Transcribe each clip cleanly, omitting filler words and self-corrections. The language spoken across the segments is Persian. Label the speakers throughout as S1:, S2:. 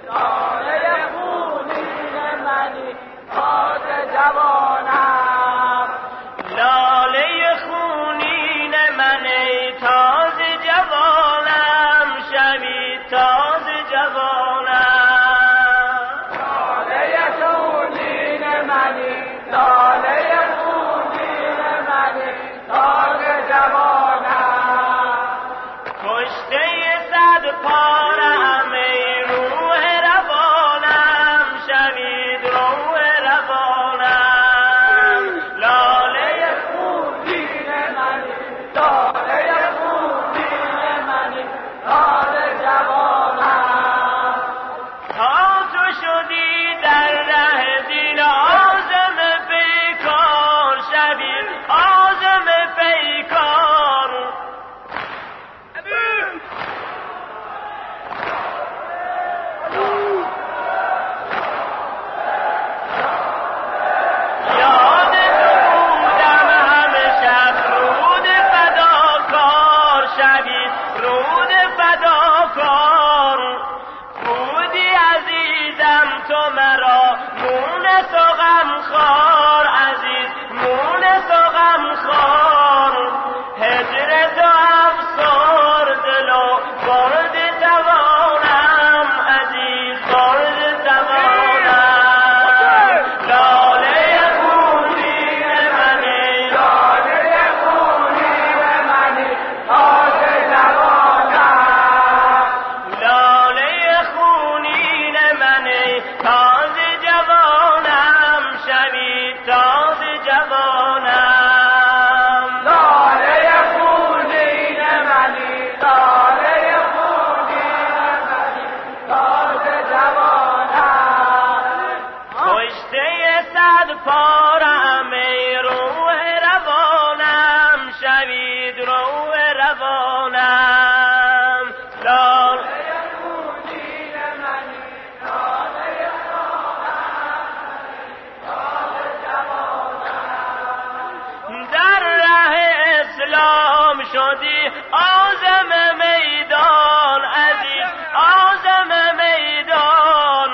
S1: لاله خونین منی تازه جوانم،
S2: لاله خونین منی تازه جوانم، شبی تازه جوانم.
S1: لاله خونین منی، لاله خونین منی تازه جوانم،
S2: کشته 100 پارم ای روح روانم، شوید روح روانم. لاله
S1: خونین منی، لاله خونین منی تازه جوانم،
S2: تا تو شدی در ره دین عازم پیکار، شوید عازم پیکار. یاد تو بودم همه شب رود فداکار، شوید رود فداکار. بودی عزیزم تو مرا مونس و غمخوار، عزیز مونس و غمخوار. هجر تو افسار دل و برد توانم، عزیز برد توانم. لاله خونین منی،
S1: لاله خونین منی تازه جوانم،
S2: لاله خونین منی تازه جوانم، شبی تازه جوانم.
S1: لاله خونین منی، لاله خونین منی تازه جوانم،
S2: کشته 100 پارم ای روح روانم، شوید روح روانم.
S1: لاله خونین منی، لاله تازه جوانم،
S2: در ره اسلام شدی عازم میدان، عزیز عازم میدان.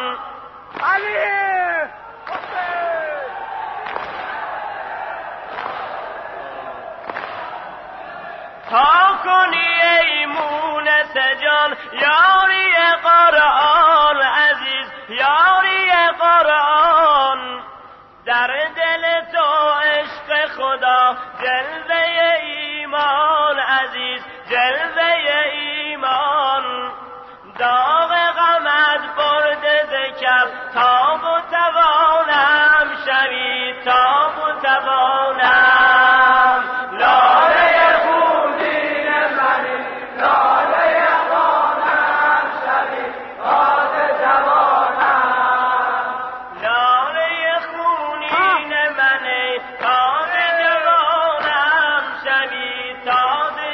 S2: تا کنی ای مونس جان یاری قرآن، عزیز یاری قرآن. در دل تو عشق خدا جلوه ایمان، عزیز جلوه ایمان. داغ غمت برده ز کف تاب و توانم، شوید تاب و توانم.
S1: لاله خونین منی، لاله خوانم شوی تازه جوانم،
S2: لاله خونین منی تازه جوانم، شوید تازه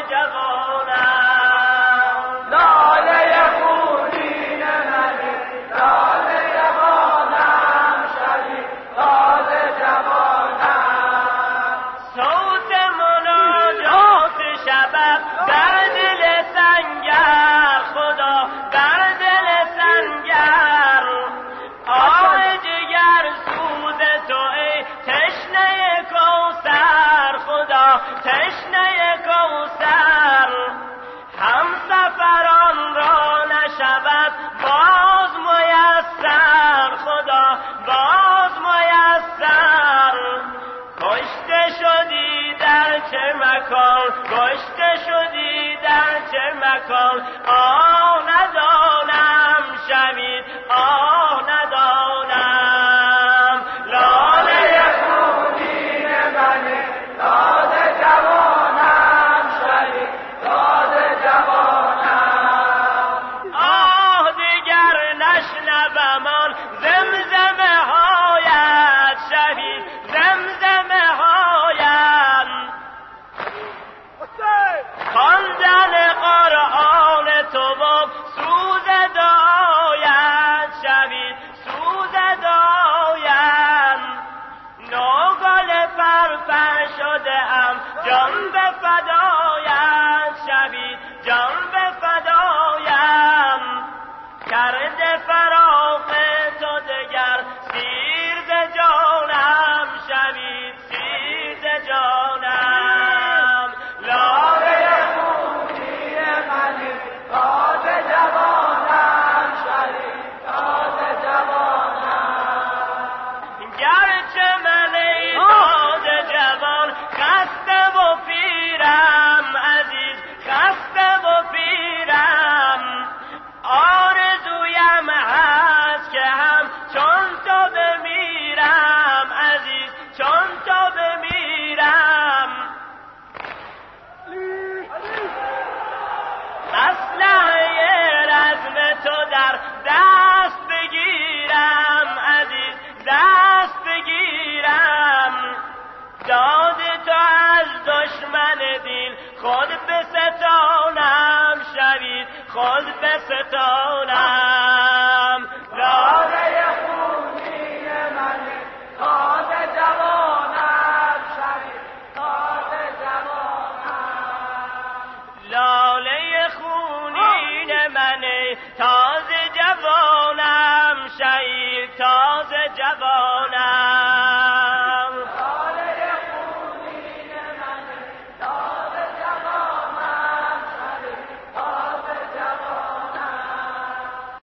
S2: جوانم.
S1: لاله خونین منی، لاله خوانم شوی تازه جوانم،
S2: صوت مناجات شبت در دل سنگر، خدا در دل سنگر. آه جگر سوز تو ای تشنه کوثر، خدا تشنه کوثر. هم سفران را نشود باز میسر، خدا باز میسر. کشته شدی در چه مکان، کشته شدی در چه مکان. آه ندانم شوید آه ندانم. لاله
S1: خونین منی تازه جوانم شوی تازه جوانم،
S2: آه دیگر نشنوم آن زمزمه هایت، شوید زمزمه هایت. خواندن قرآن تو و سوز دایت، شوید سوز دایت. نوگل فرفر شده ام جان به فدایت، شوید جان به فدایم. کرده فرا دست بگیرم عزیز، دست بگیرم. داد تو از دشمن دین خود بستانم شوید، خود بستانم.